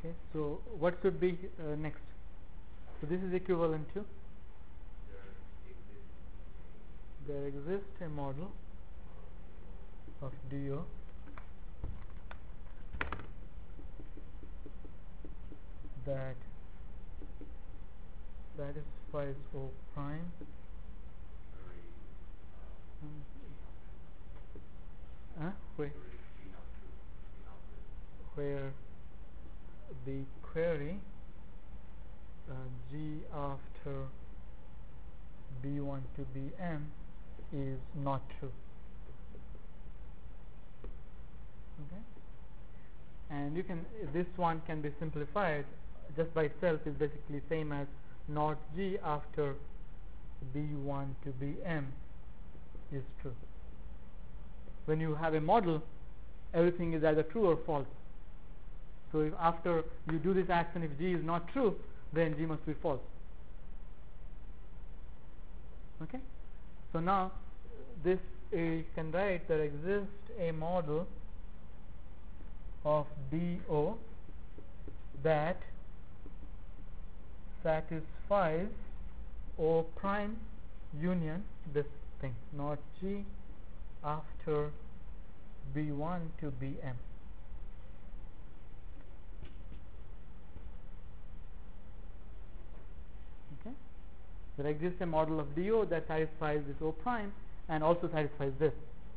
Okay, so what should be next? So this is equivalent to there exists a model of DO that satisfies O prime where the query G after B1 to Bm is not true. Okay, and you can this one can be simplified just by itself is basically same as not G after B1 to Bm is true. When you have a model, everything is either true or false. So if after you do this action, if G is not true, then G must be false. Okay, so now this you can write there exists a model of DO that satisfies O prime union this thing, not G after B1 to Bm. Okay, there exists a model of DO that satisfies this O prime and also satisfies this.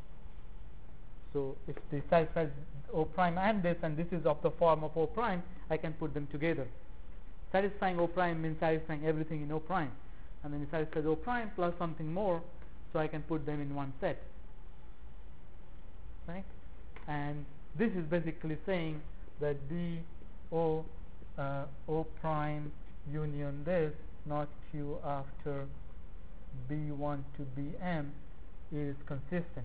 So if this satisfies O prime and this is of the form of O prime, I can put them together. Satisfying O prime means satisfying everything in O prime, and then it satisfies O prime plus something more, so I can put them in one set. Right? And this is basically saying that DO O prime union this, not Q after B1 to Bm, is consistent.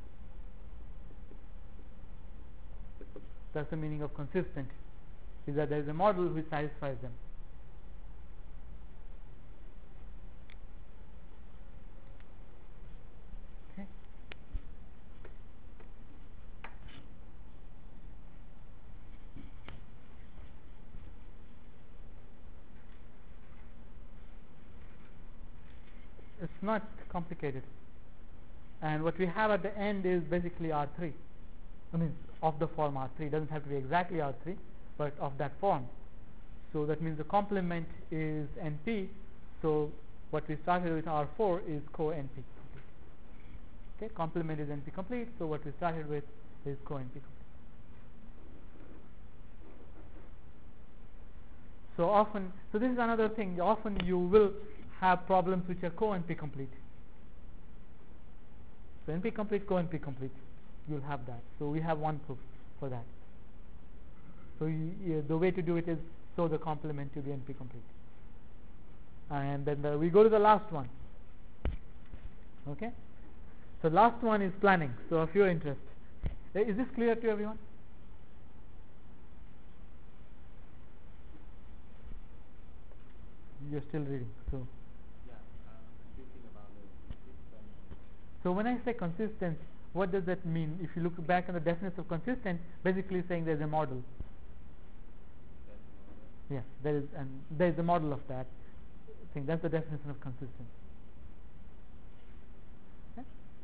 That's the meaning of consistent, is that there is a model which satisfies them. Okay. It's not complicated, and what we have at the end is basically R3. I mean, of the form R3. It doesn't have to be exactly R3, but of that form. So that means the complement is NP. So what we started with R4 is co-NP complete. Okay, complement is NP complete. So what we started with is co-NP complete. So often, so this is another thing. Often you will have problems which are co-NP complete. So NP complete, co-NP complete. You'll have that. So we have one proof for that. So the way to do it is show the complement to be NP complete. And then we go to the last one. Okay. So last one is planning. So of your interest, is this clear to everyone? You're still reading. So yeah, I'm thinking about the system. So when I say consistent, what does that mean? If you look back on the definition of consistent, basically saying there's a model. Yes, there is a model of that thing. That's the definition of consistent. Okay?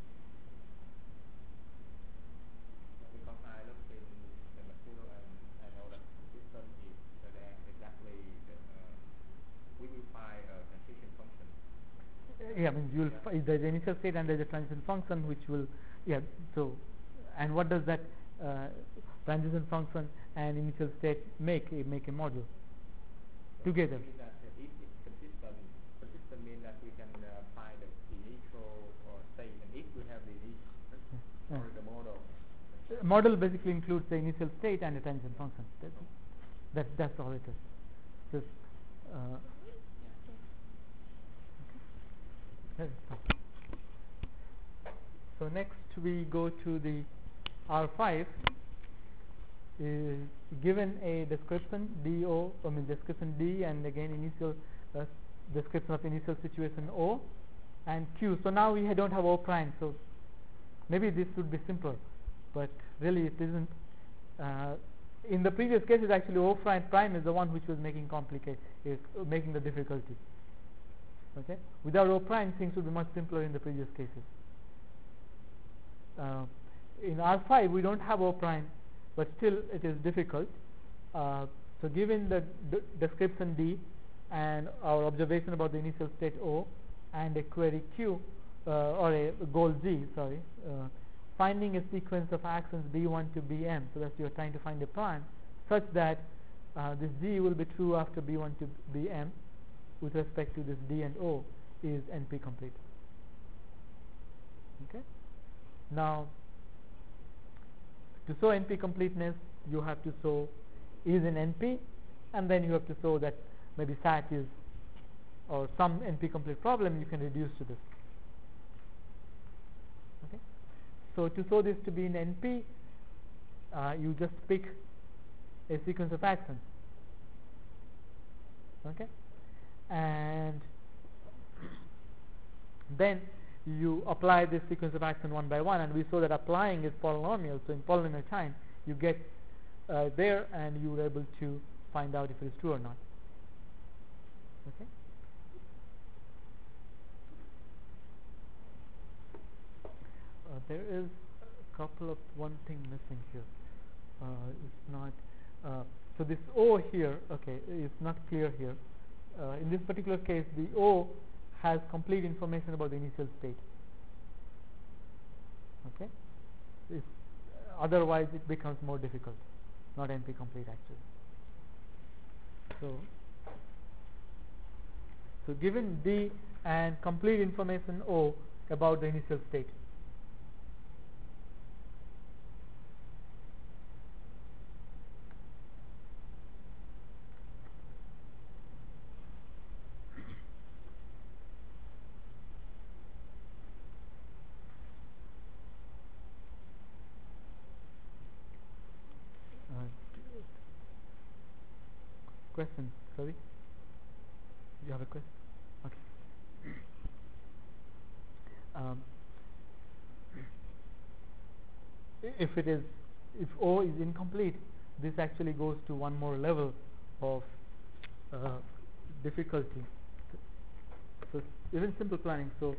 Because I looked in the material and I know that consistent is exactly we will find a transition function. Yeah, I mean there's the initial state and there's a transition function which will so and what does that transition function and initial state make a model together? Means that if it's consistent means that we can find the initial state, and if we have the initial the model. Model basically includes the initial state and the transition function. That's all it is. Just so next we go to the R5. Given a description DO, I mean description D, and again initial description of initial situation O and Q. So now we don't have O prime, so maybe this would be simpler, but really it isn't. in the previous cases actually O prime is the one which was making making the difficulty. Okay, without O prime things would be much simpler in the previous cases. In R5 we don't have O prime, but still it is difficult. So given the description D and our observation about the initial state O and a query Q or a goal G, finding a sequence of actions B1 to Bm, so that you are trying to find a plan such that this G will be true after B1 to Bm with respect to this D and O is NP complete. Okay. Now, to show NP completeness, you have to show is in NP, and then you have to show that maybe SAT is, or some NP complete problem you can reduce to this. Okay. So to show this to be in NP, you just pick a sequence of actions. Okay, and then you apply this sequence of action one by one, and we saw that applying is polynomial. So in polynomial time, you get there, and you are able to find out if it is true or not. Okay. There is a couple of one thing missing here. It's not so this O here. Okay, is not clear here. In this particular case, the O has complete information about the initial state. Okay, otherwise it becomes more difficult, not NP complete actually. So given D and complete information O about the initial state, question, sorry, you have a question? Okay. If O is incomplete, this actually goes to one more level of difficulty. So even simple planning. So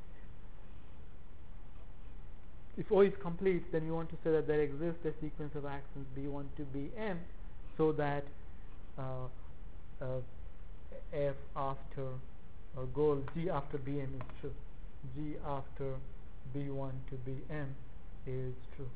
if O is complete, then you want to say that there exists a sequence of actions B1 to Bm, so that F after or goal G after Bm is true. G after B1 to Bm is true.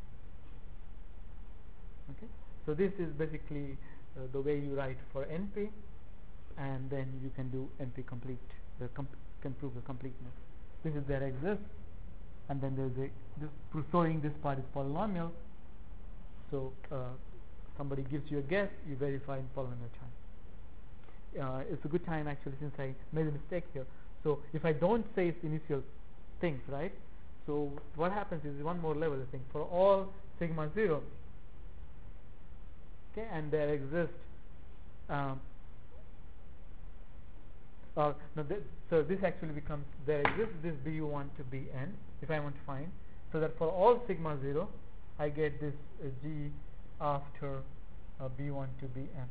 Okay, so this is basically the way you write for NP, and then you can do NP complete. Can prove the completeness. This is there exists, and then there's showing this part is polynomial. So somebody gives you a guess, you verify in polynomial time. It's a good time actually, since I made a mistake here. So if I don't say its initial things, right? So what happens is one more level, I think, for all sigma 0. Okay, and there exists so this actually becomes, there exists this B1 to Bn, if I want to find, so that for all sigma 0 I get this G after B1 to Bn.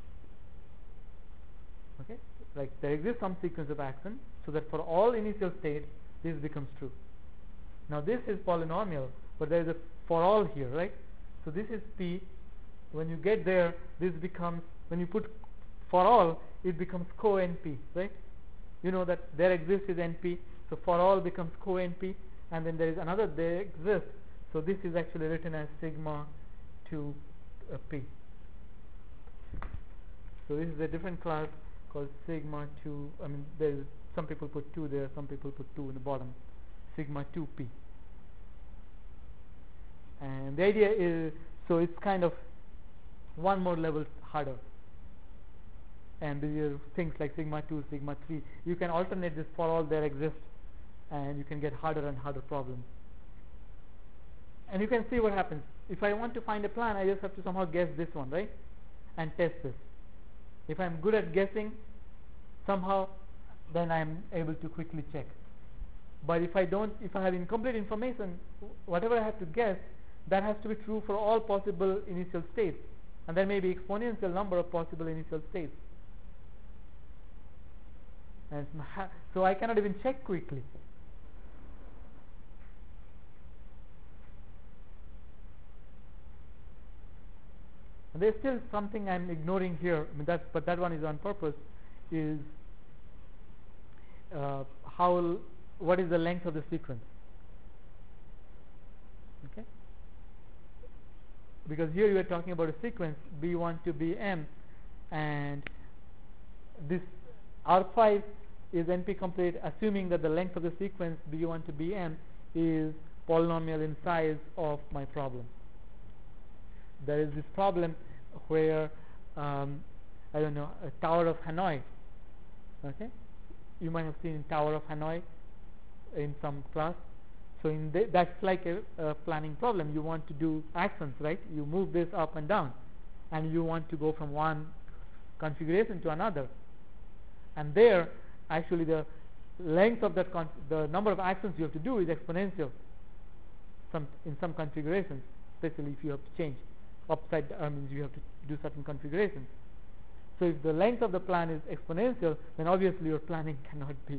Okay, like there exists some sequence of action, so that for all initial state this becomes true. Now this is polynomial, but there is a for all here, right? So this is P. When you get there, this becomes, when you put for all, it becomes co-NP, right? You know that there exists is NP, so for all becomes co-NP, and then there is another there exists, so this is actually written as sigma to P. So this is a different class called sigma 2. I mean, there is, some people put 2 there, some people put 2 in the bottom. Sigma 2P. And the idea is, so it's kind of one more level harder. And these are things like sigma 2, sigma 3. You can alternate this for all there exists, and you can get harder and harder problems. And you can see what happens. If I want to find a plan, I just have to somehow guess this one, right? And test this. If I'm good at guessing somehow, then I'm able to quickly check. But if I don't, if I have incomplete information, whatever I have to guess, that has to be true for all possible initial states. and there may be exponential number of possible initial states, and so I cannot even check quickly. And there's still something I'm ignoring here, I mean but that one is on purpose, is what is the length of the sequence. Okay, because here you are talking about a sequence B1 to Bm, and this R5 is NP complete assuming that the length of the sequence B1 to Bm is polynomial in size of my problem. There is this problem where I don't know, a Tower of Hanoi. Okay, you might have seen Tower of Hanoi in some class. So in that's like a planning problem. You want to do actions, right? You move this up and down, and you want to go from one configuration to another. And there, actually, the length of that the number of actions you have to do is exponential. In some configurations, especially if you have to change upside down, means you have to do certain configurations. So if the length of the plan is exponential, then obviously your planning cannot be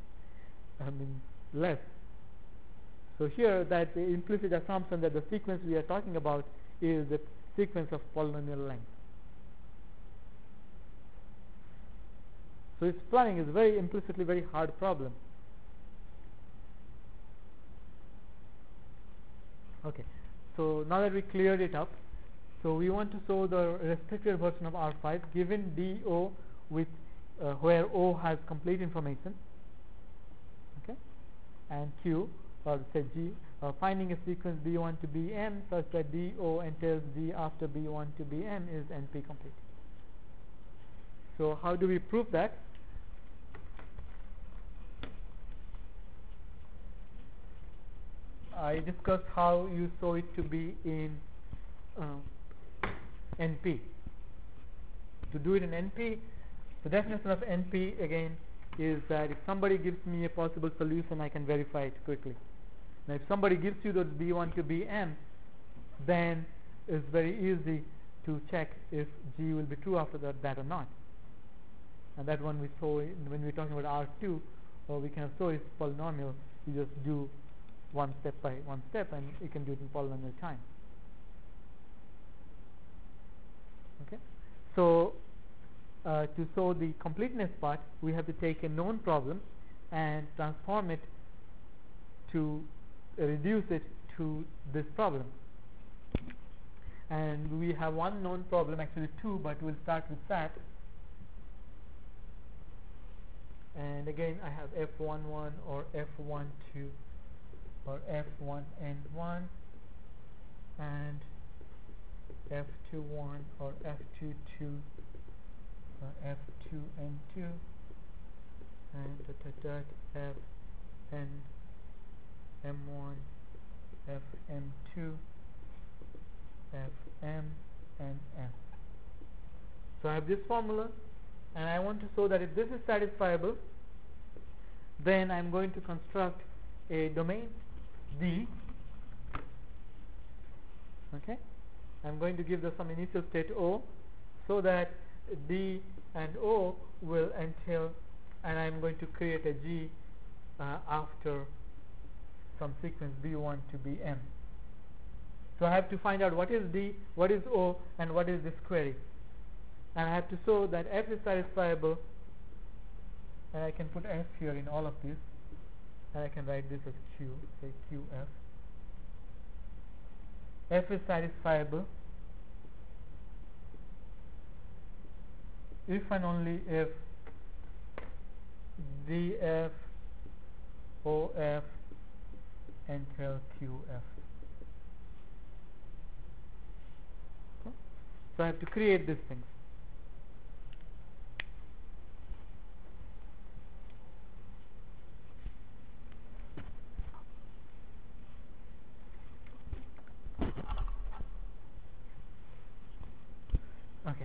less. So here, that the implicit assumption that the sequence we are talking about is the sequence of polynomial length. So its planning is very implicitly very hard problem. Okay, so now that we cleared it up, so we want to show the restricted version of R5 given DO with where O has complete information, okay, and Q, or say G, finding a sequence B1 to Bm such that DO entails G after B1 to Bm is NP complete. So how do we prove that? I discussed how you show it to be in NP. To do it in NP, the definition of NP again is that if somebody gives me a possible solution, I can verify it quickly. Now if somebody gives you the B1 to Bm, then it's very easy to check if G will be true after that or not. And that one we saw when we were talking about R2, or we can show it's polynomial. You just do one step by one step, and you can do it in polynomial time. Okay, so to show the completeness part, we have to take a known problem and transform it to reduce it to this problem. And we have one known problem, actually two, but we'll start with that. And again, I have F11 or F12 or F1N1 and F21 or F22 or F2N2 and Fn M1, Fm2, Fm and M. So I have this formula, and I want to show that if this is satisfiable, then I'm going to construct a domain D. Okay, I'm going to give some initial state O, so that D and O will entail, and I'm going to create a G after some sequence B1 to Bm. So I have to find out what is D, what is O, and what is this query. And I have to show that F is satisfiable, and I can put F here in all of these, and I can write this as Q, say QF. F is satisfiable if and only if DF OF entail QF. Okay? So I have to create these things. Okay.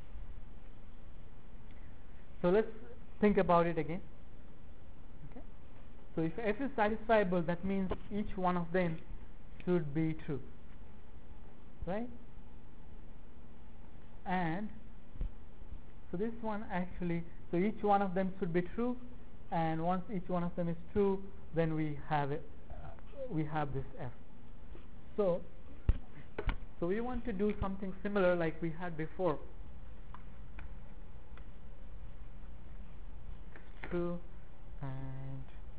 So let's think about it again. Okay. So if F is satisfiable, that means each one of them should be true, right? and so this one actually, so each one of them should be true, and once each one of them is true, then we have it, we have this f. So we want to do something similar like we had before. True and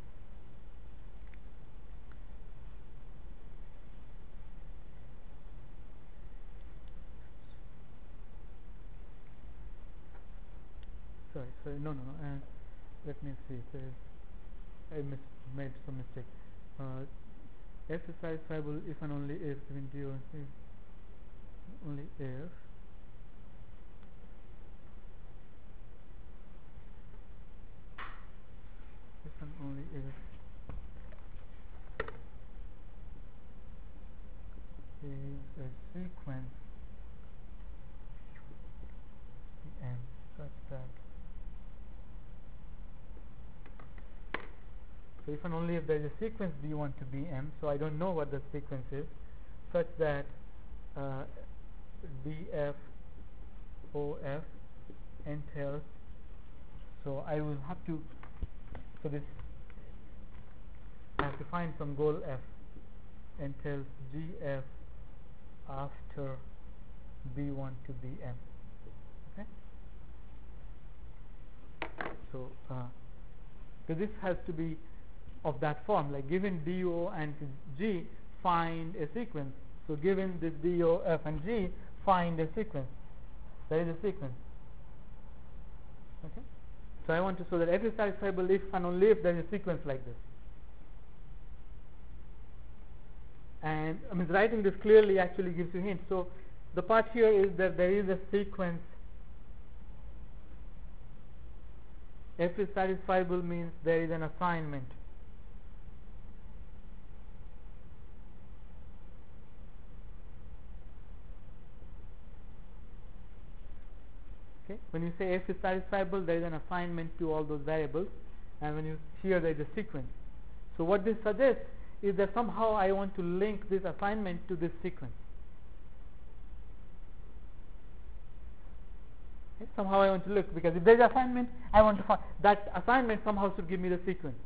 sorry, no, let me see, I made some mistake. F is satisfiable if and only if given D or C, only if and only if is a sequence M such that, so if and only if there is a sequence B1 to Bm, so I don't know what the sequence is, such that DF OF entails, so I will have to, so this I have to find some goal F, entails GF after B1 to Bm. Okay, so because this has to be of that form, like given DO and G, find a sequence. So given this DO, F and G, find a sequence. There is a sequence. Okay, so I want to show that F is satisfiable if and only if there is a sequence like this. And I mean, writing this clearly actually gives you a hint. So the part here is that there is a sequence. F is satisfiable means there is an assignment. Okay, when you say F is satisfiable, there is an assignment to all those variables, and when you here there is a sequence. So what this suggests is that somehow I want to link this assignment to this sequence. Okay, somehow I want to look, because if there is assignment, I want to find that assignment somehow should give me the sequence.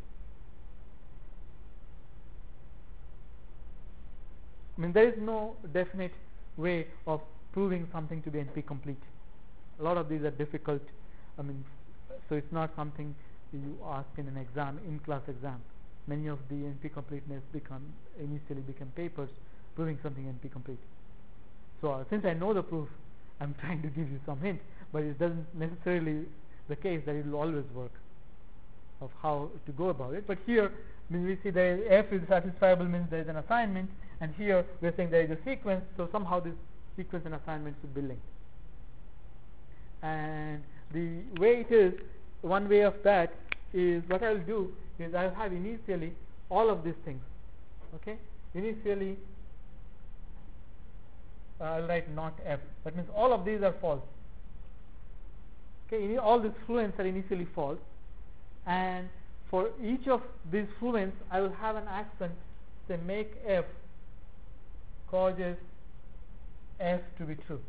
I mean, there is no definite way of proving something to be NP complete. A lot of these are difficult. I mean, so it's not something you ask in an exam, in-class exam. Many of the NP completeness initially become papers proving something NP complete. So since I know the proof, I'm trying to give you some hint, but it doesn't necessarily the case that it will always work of how to go about it. But here, when we see that F is satisfiable means there is an assignment, and here we are saying there is a sequence, so somehow this sequence and assignment should be linked. And the way it is, one way of that is, what I will do is I will have initially all of these things. Okay, initially I will write not F. That means all of these are false. Okay, all these fluents are initially false, and for each of these fluents I will have an accent, say make F causes F to be true.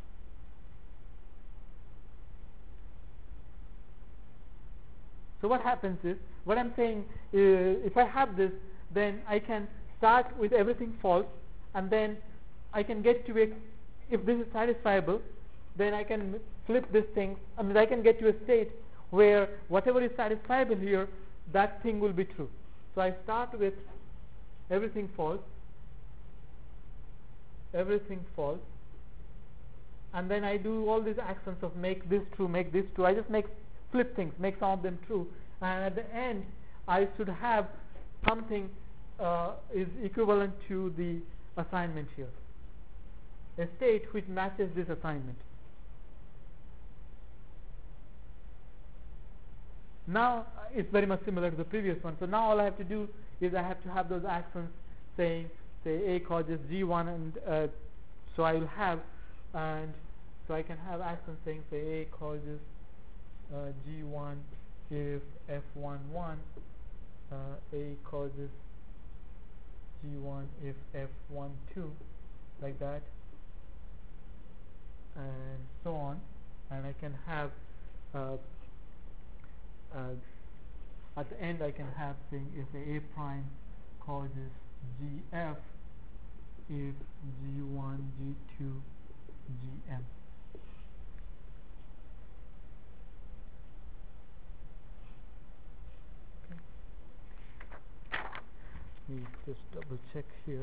So what happens is, what I'm saying is, if I have this, then I can start with everything false, and then I can get to it. If this is satisfiable, then I can flip this thing. I mean, I can get to a state where whatever is satisfiable here, that thing will be true. So I start with everything false, and then I do all these actions of make this true, make this true. I just flip things, make some of them true, and at the end I should have something is equivalent to the assignment here, a state which matches this assignment. Now it's very much similar to the previous one. So now all I have to do is I have to have those actions saying, say A causes G1, and so I will have, and so I can have actions saying, say A causes G1 if F11, A causes G1 if F12, like that. and so on, and I can have uh, uh, at the end I can have saying if A prime causes GF if G1, G2, Gm. Let me just double check here.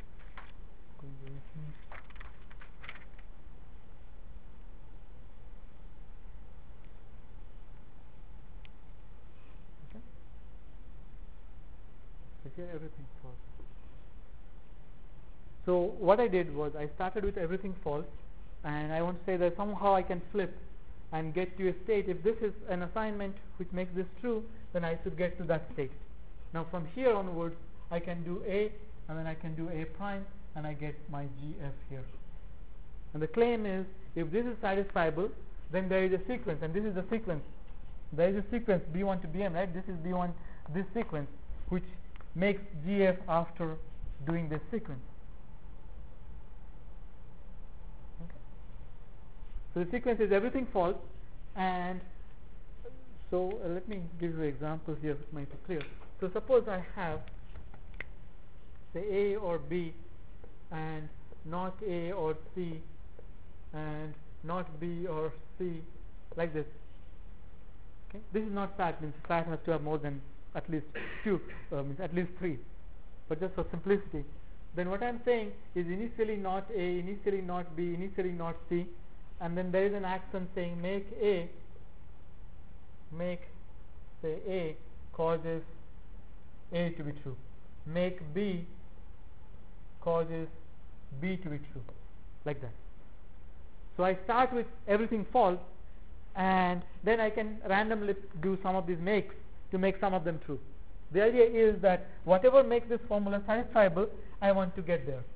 Okay. So here everything false. So what I did was I started with everything false, and I want to say that somehow I can flip and get to a state. If this is an assignment which makes this true, then I should get to that state. Now from here onwards I can do A, and then I can do A prime, and I get my GF here. And the claim is if this is satisfiable, then there is a sequence, and this is the sequence. There is a sequence B1 to Bm, right? This is B1, this sequence, which makes GF after doing this sequence. Okay. So the sequence is everything false, and so let me give you examples here which might be clear. So suppose I have say A or B and not A or C and not B or C, like this. Okay, this is not SAT, means SAT has to have more than at least two, means at least three. But just for simplicity, then what I'm saying is initially not A, initially not B, initially not C, and then there is an action saying make say A causes A to be true, make B causes B to be true, like that. So I start with everything false, and then I can randomly do some of these makes to make some of them true. The idea is that whatever makes this formula satisfiable, I want to get there.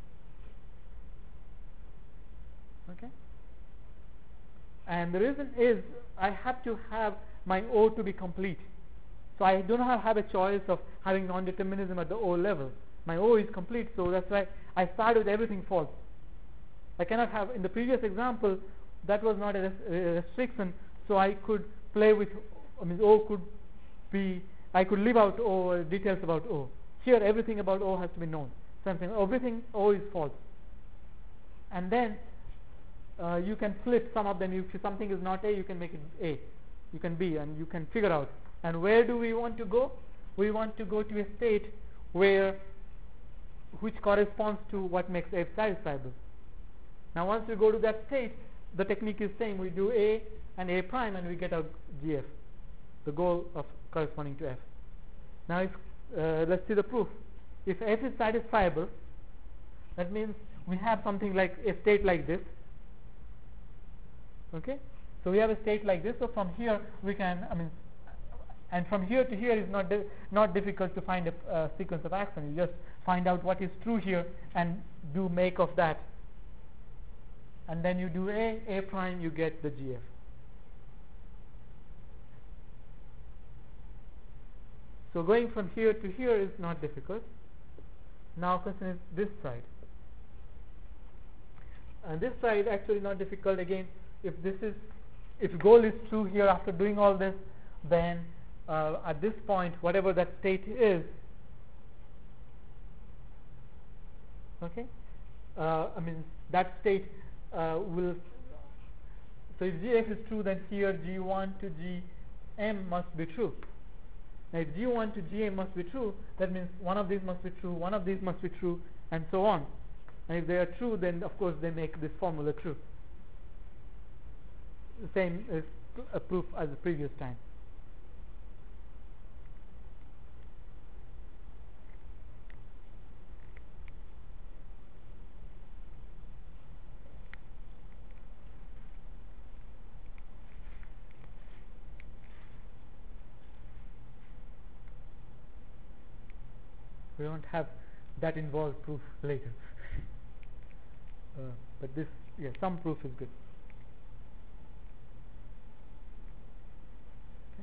Okay? And the reason is I have to have my O to be complete. So I do not have a choice of having non-determinism at the O level. My O is complete, so that's why I start with everything false. I cannot have, in the previous example, that was not a restriction, so I could play with, O could be, I could leave out O, details about O. Here everything about O has to be known. Something, everything O is false. And then you can flip some of them. If something is not A, you can make it A. You can B, and you can figure out. And where do we want to go? We want to go to a state which corresponds to what makes F satisfiable. Now once we go to that state, the technique is saying we do A and A prime, and we get our GF, the goal of corresponding to F. Now if, let's see the proof. If F is satisfiable, that means we have something like a state like this. Okay, so we have a state like this. So from here we can, and from here to here is not difficult to find a sequence of action. You just find out what is true here and do make of that, and then you do A prime, you get the GF. So going from here to here is not difficult. Now question is this side, and this side actually not difficult. Again, if goal is true here after doing all this, then at this point whatever that state is, okay, that state will, so if GF is true, then here G1 to Gm must be true. Now if G1 to Gm must be true, that means one of these must be true, one of these must be true, and so on. And if they are true, then of course they make this formula true. The same is a proof as the previous time. We won't have that involved proof later. But this, some proof is good. Okay.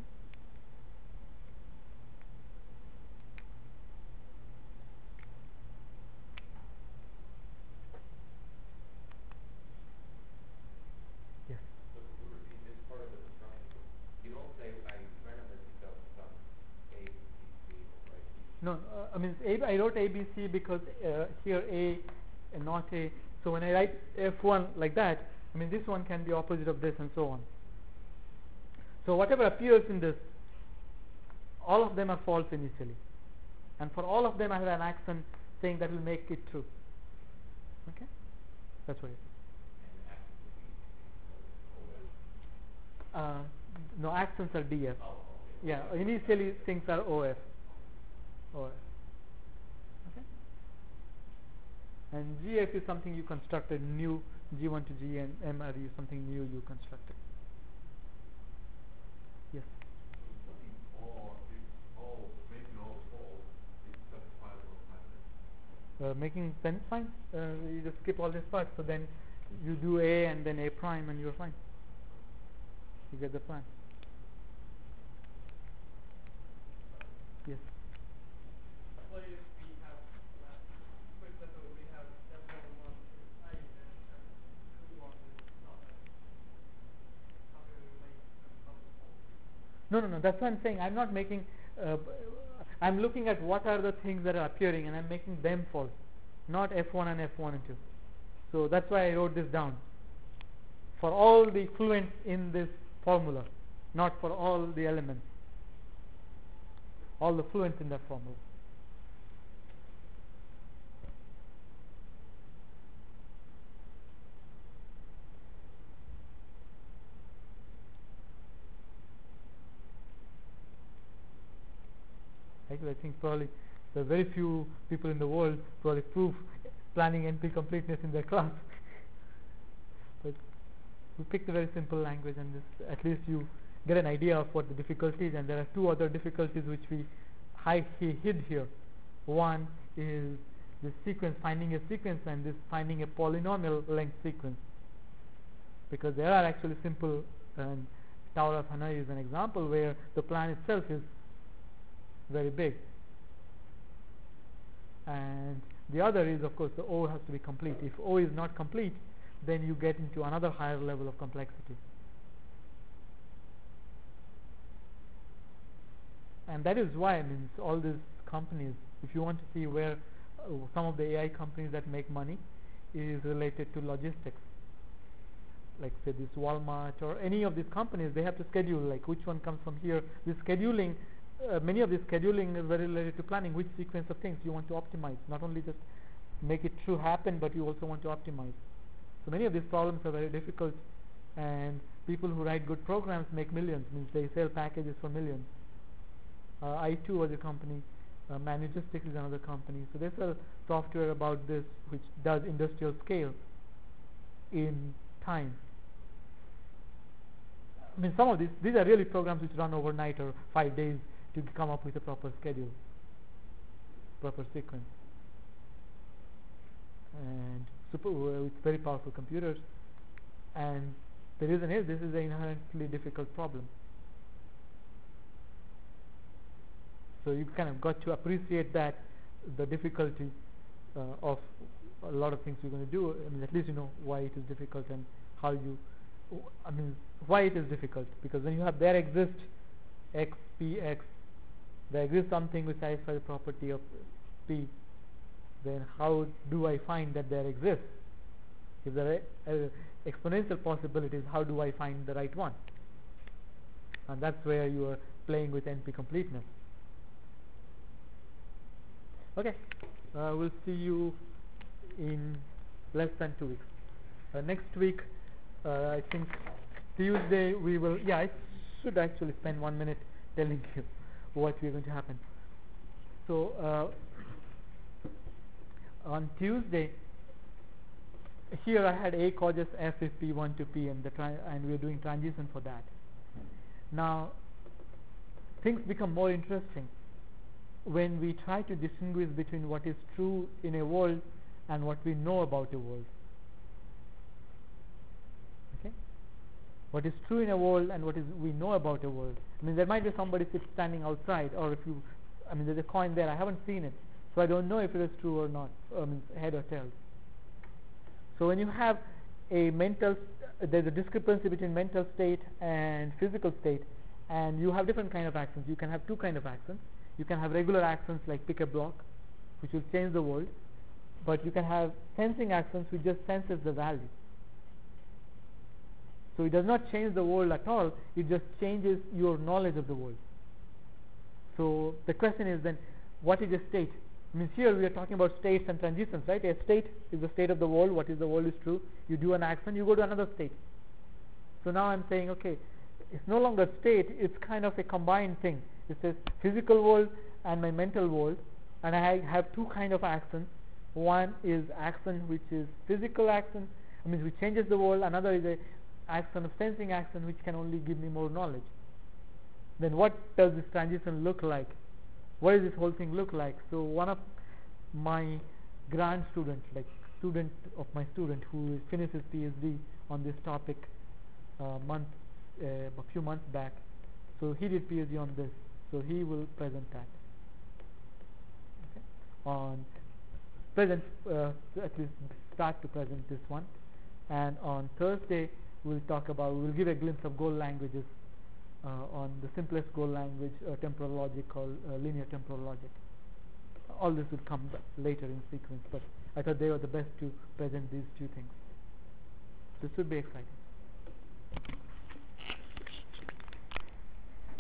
You don't say I randomly pick up some A, B, C, or A, B. No, I mean I wrote ABC because here A and not A. So when I write F1 like that, I mean this one can be opposite of this and so on. So whatever appears in this, all of them are false initially, and for all of them I have an accent saying that will make it true. Okay, that's what it is. And the action to be No, accents are DF. Oh, okay. Yeah, initially things are OF. OF. Okay. And GF is something you constructed new. G1 to G and MR is something new you constructed. Yes. What is all, if all, making all false is justifiable method? Making sense fine. You just skip all this part. So then you do A and then A prime and you're fine. You get the plan. Yes. What if we have, for example, we have F11 is A and F21 is not A? How do we make them both false? No. That's what I'm saying. I'm not making. I'm looking at what are the things that are appearing, and I'm making them false, not F1 and F1 and 2. So that's why I wrote this down. For all the fluents in this formula, not for all the elements. All the fluents in that formula. Actually, I think probably there are very few people in the world probably prove planning NP completeness in their class. But we picked a very simple language, and this, at least you get an idea of what the difficulty is. And there are two other difficulties which we hid here. One is this sequence, finding a sequence, and this finding a polynomial length sequence. Because there are actually simple, and Tower of Hanoi is an example where the plan itself is very big, and the other is, of course, the O has to be complete. If O is not complete, then you get into another higher level of complexity, and that is why, I mean, all these companies, if you want to see where some of the AI companies that make money is related to logistics, like say this Walmart or any of these companies, they have to schedule, like which one comes from here. This scheduling, many of this scheduling is very related to planning which sequence of things you want to optimize, not only just make it true happen, but you also want to optimize. So many of these problems are very difficult, and people who write good programs make millions, means they sell packages for millions. I2 was a company, Manugistics is another company. So they sell software about this which does industrial scale in time. I mean, some of these are really programs which run overnight or 5 days to come up with a proper schedule, proper sequence, and with very powerful computers. And the reason is this is an inherently difficult problem. So you kind of got to appreciate that the difficulty of a lot of things you're going to do. I mean, at least you know why it is difficult and how you. I mean, why it is difficult, because when you have there exist x, p, x, there exists something which satisfies the property of p, then how do I find that there exists? If there are exponential possibilities, how do I find the right one? And that's where you are playing with NP completeness. Okay, we'll see you in less than 2 weeks. Next week, I think Tuesday we will. Yeah, I should actually spend 1 minute telling you what we're going to happen. So on Tuesday, here I had A causes F if P1 to P, and we're doing transition for that. Now things become more interesting when we try to distinguish between what is true in a world and what we know about a world. Okay, what is true in a world and what is we know about a world. I mean, there might be somebody standing outside, or if you, I mean, there's a coin there. I haven't seen it, so I don't know if it is true or not. Head or tails. So when you have a there's a discrepancy between mental state and physical state, and you have different kind of actions. You can have two kind of actions. You can have regular actions like pick a block, which will change the world, but you can have sensing actions which just senses the value. So it does not change the world at all, it just changes your knowledge of the world. So the question is then, what is a state? Means here we are talking about states and transitions, right? A state is the state of the world, what is the world is true. You do an action, you go to another state. So now I'm saying, okay, it's no longer state, it's kind of a combined thing. It says physical world and my mental world, and I have two kind of actions. One is action which is physical action, which changes the world. Another is a action of sensing action which can only give me more knowledge. Then what does this transition look like? What does this whole thing look like? So one of my grad students, like student of my student who finished his PhD on this topic a few months back, so he did PhD on this, so he will present that. Okay. On present, at least start to present this one, and on Thursday we'll give a glimpse of Go languages on the simplest Go language, temporal logic called linear temporal logic. All this will come later in sequence, but I thought they were the best to present these two things. This would be exciting.